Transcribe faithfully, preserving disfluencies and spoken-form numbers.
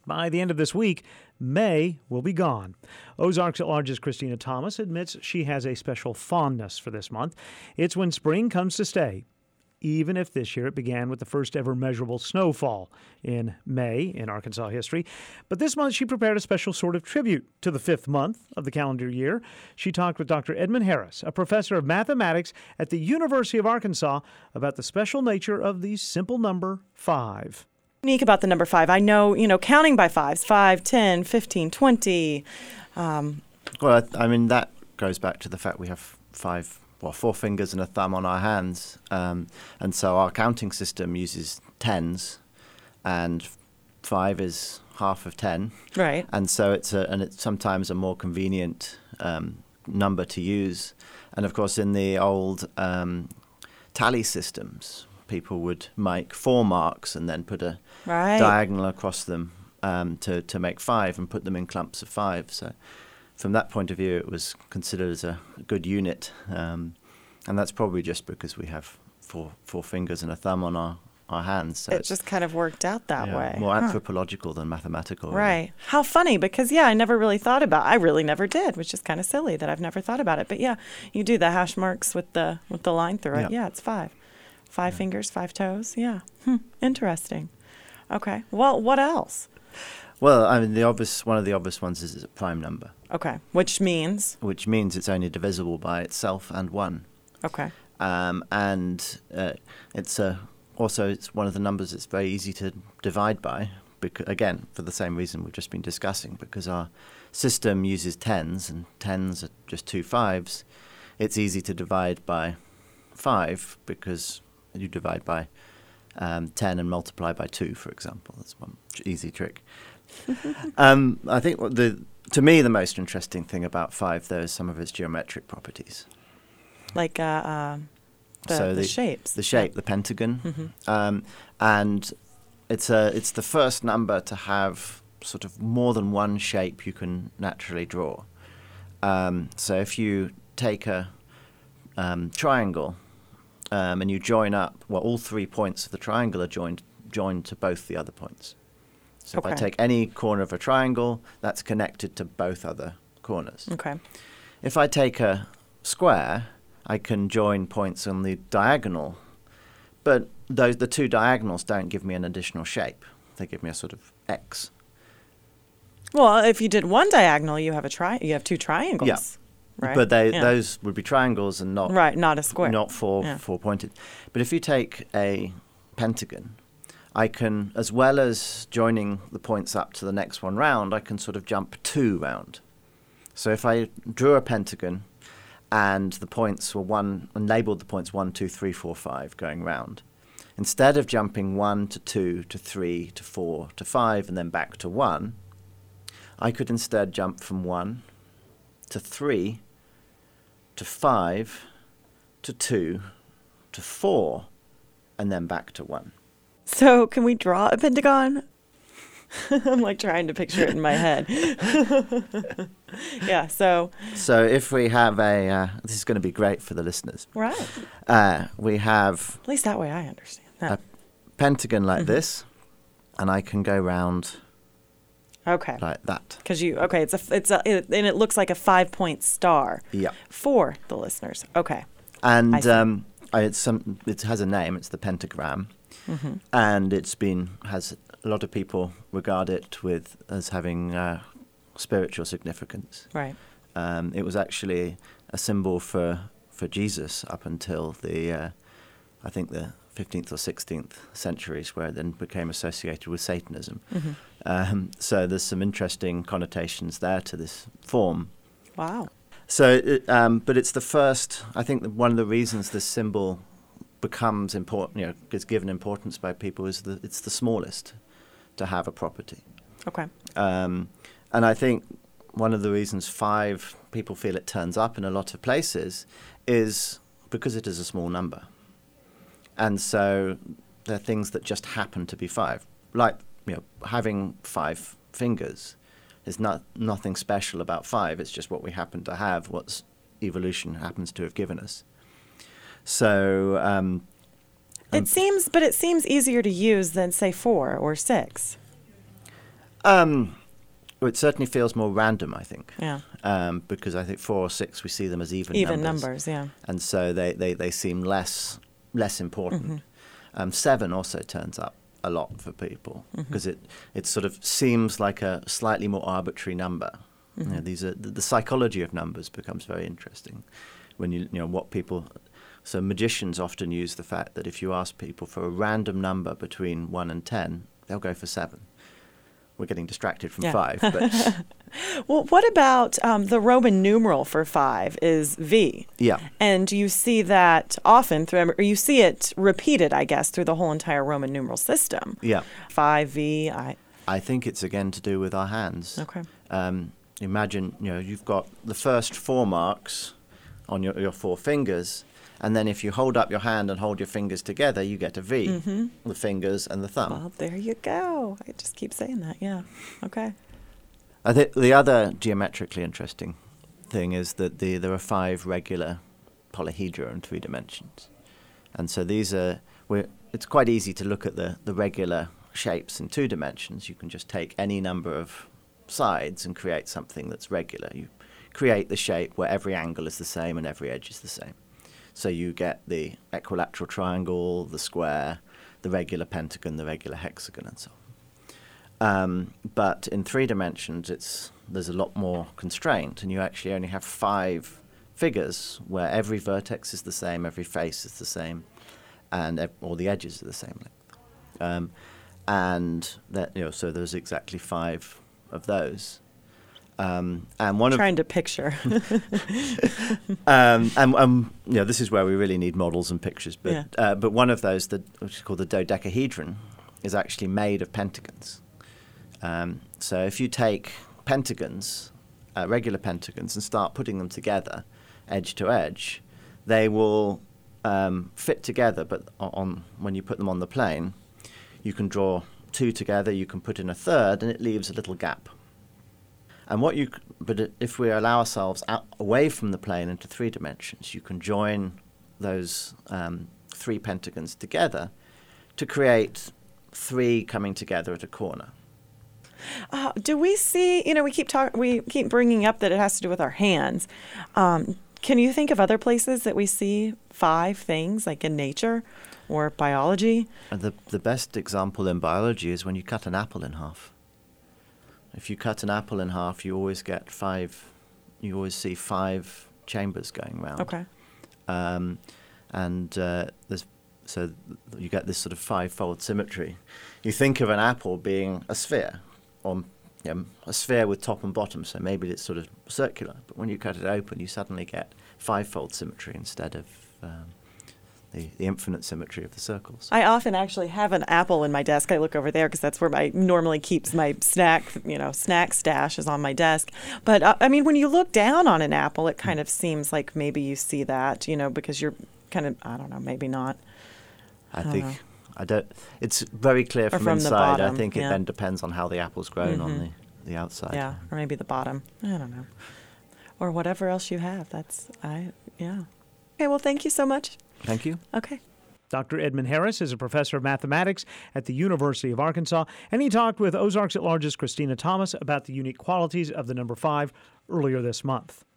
By the end of this week, May will be gone. Ozarks at Large's Christina Thomas admits she has a special fondness for this month. It's when spring comes to stay, even if this year it began with the first ever measurable snowfall in May in Arkansas history. But this month she prepared a special sort of tribute to the fifth month of the calendar year. She talked with Doctor Edmund Harris, a professor of mathematics at the University of Arkansas, about the special nature of the simple number five. Unique about the number five. I know, you know, counting by fives, five, ten, fifteen, twenty. Um, well, I, I mean, that goes back to the fact we have five well, four fingers and a thumb on our hands. Um, and so our counting system uses tens, and five is half of ten. Right. And so it's a, and it's sometimes a more convenient um, number to use. And of course, in the old um, tally systems, people would make four marks and then put a right. diagonal across them um, to, to make five and put them in clumps of five. So from that point of view, it was considered as a good unit, um, and that's probably just because we have four four fingers and a thumb on our, our hands. So it just kind of worked out that yeah, way. More huh. anthropological than mathematical. Right. Really. How funny, because, yeah, I never really thought about I really never did, which is kind of silly that I've never thought about it. But, yeah, you do the hash marks with the with the line through it. Yeah, yeah it's five. Five yeah. fingers, five toes. Yeah. Hmm. Interesting. Okay. Well, what else? Well, I mean, the obvious one of the obvious ones is it's a prime number. Okay, which means? Which means it's only divisible by itself and one. Okay. Um, and uh, it's a, also it's one of the numbers that's very easy to divide by, because, again, for the same reason we've just been discussing, because our system uses tens, and tens are just two fives. It's easy to divide by five because you divide by um, ten and multiply by two, for example. That's one easy trick. um, I think what the to me the most interesting thing about five, though, is some of its geometric properties. Like uh, uh, the, so the, the shapes. The shape, the pentagon. Mm-hmm. Um, and it's a it's the first number to have sort of more than one shape you can naturally draw. Um, so if you take a um, triangle um, and you join up, well, all three points of the triangle are joined joined to both the other points. So okay. if I take any corner of a triangle, that's connected to both other corners. Okay. If I take a square, I can join points on the diagonal, but those the two diagonals don't give me an additional shape. They give me a sort of X. Well, if you did one diagonal, you have a tri- you have two triangles. Yeah. Right? But they, yeah. those would be triangles and not right, not a square, not four yeah. four pointed. But if you take a pentagon, I can, as well as joining the points up to the next one round, I can sort of jump two round. So if I drew a pentagon and the points were one, and labelled the points one, two, three, four, five going round, instead of jumping one to two to three to four to five and then back to one, I could instead jump from one to three to five to two to four and then back to one. So can we draw a pentagon? I'm like trying to picture it in my head. yeah, so. So if we have a, uh, this is going to be great for the listeners. Right. Uh, we have. At least that way I understand that. A pentagon like mm-hmm. this, and I can go round. Okay. Like that. Because you, okay, it's a, it's a, it, and it looks like a five point star. Yeah. For the listeners. Okay. And um, I, it's some, it has a name. It's the pentagram. Mm-hmm. And it's been, has a lot of people regard it with as having uh, spiritual significance. Right. Um, it was actually a symbol for, for Jesus up until the, uh, I think the fifteenth or sixteenth centuries, where it then became associated with Satanism. Mm-hmm. Um, so there's some interesting connotations there to this form. Wow. So, it, um, but it's the first, I think that one of the reasons this symbol becomes important, you know, is given importance by people, is that it's the smallest to have a property. Okay. Um, and I think one of the reasons five people feel it turns up in a lot of places is because it is a small number. And so there are things that just happen to be five. Like, you know, having five fingers is not nothing special about five. It's just what we happen to have, what evolution happens to have given us. So um, it seems, but it seems easier to use than say four or six. Um, well, it certainly feels more random, I think. Yeah. Um, because I think four or six, we see them as even, Even numbers. numbers, yeah. And so they, they, they seem less less important. Mm-hmm. Um, seven also turns up a lot for people because Mm-hmm. it, it sort of seems like a slightly more arbitrary number. Mm-hmm. You know, these are the, the psychology of numbers becomes very interesting when you you know what people. So magicians often use the fact that if you ask people for a random number between one and ten, they'll go for seven. We're getting distracted from Yeah. five, but Well, what about um, the Roman numeral for five is V? yeah, And you see that often through, or you see it repeated, I guess, through the whole entire Roman numeral system. yeah. Five, V, I. I think it's again to do with our hands. Okay. Um, imagine, you know, you've got the first four marks on your, your four fingers, and then if you hold up your hand and hold your fingers together, you get a V, Mm-hmm. the fingers and the thumb. Well, there you go. I just keep saying that. Yeah. Okay. I think the other geometrically interesting thing is that the there are five regular polyhedra in three dimensions, and so these are. We're, it's quite easy to look at the, the regular shapes in two dimensions. You can just take any number of sides and create something that's regular. You create the shape where every angle is the same and every edge is the same. So you get the equilateral triangle, the square, the regular pentagon, the regular hexagon, and so on. Um, but in three dimensions, it's there's a lot more constraint, and you actually only have five figures where every vertex is the same, every face is the same, and ev- all the edges are the same length. Um, and that you know, so there's exactly five of those. Um, and one Trying to picture. of um, and um, you know, this is where we really need models and pictures. But Yeah. uh, but one of those, the, which is called the dodecahedron, is actually made of pentagons. Um, so if you take pentagons, uh, regular pentagons, and start putting them together, edge to edge, they will um, fit together. But on, on when you put them on the plane, you can draw two together. You can put in a third, and it leaves a little gap. And what you, c- but i- if we allow ourselves out away from the plane into three dimensions, you can join those um, three pentagons together to create three coming together at a corner. Uh, do we see? You know, we keep talk, we keep bringing up that it has to do with our hands. Um, can you think of other places that we see five things, like in nature or biology? And the the best example in biology is when you cut an apple in half. If you cut an apple in half, you always get five. You always see five chambers going round. Okay. Um, and uh, there's so th- you get this sort of five-fold symmetry. You think of an apple being a sphere, or you know, a sphere with top and bottom, so maybe it's sort of circular. But when you cut it open, you suddenly get five-fold symmetry instead of um, the, the infinite symmetry of the circles. I often actually have an apple in my desk. I look over there because that's where I normally keeps my snack, you know, snack stash is on my desk. But uh, I mean, when you look down on an apple, it kind of seems like maybe you see that, you know, because you're kind of, I don't know, maybe not. I don't think know. I don't. It's very clear Or from, from the inside. I bottom, think it yeah. then depends on how the apple's grown on Mhm. the, the outside. Yeah, or maybe the bottom. I don't know. Or whatever else you have. That's, I, yeah. Okay, well, thank you so much. Thank you. Okay. Doctor Edmund Harris is a professor of mathematics at the University of Arkansas, and he talked with Ozarks at Large's Christina Thomas about the unique qualities of the number five earlier this month.